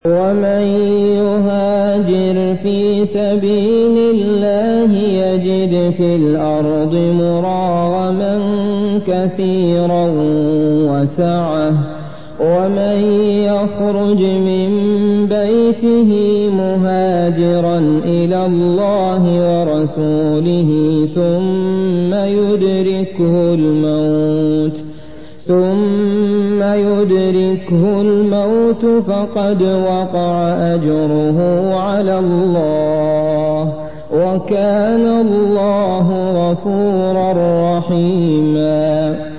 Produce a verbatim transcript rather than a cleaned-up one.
ومن يهاجر في سبيل الله يجد في الأرض مراغما كثيرا وسعة ومن يخرج من بيته مهاجرا إلى الله ورسوله ثم يدركه الموت ثم يدركه الموت فقد وقع أجره على الله وكان الله غفورا رحيما.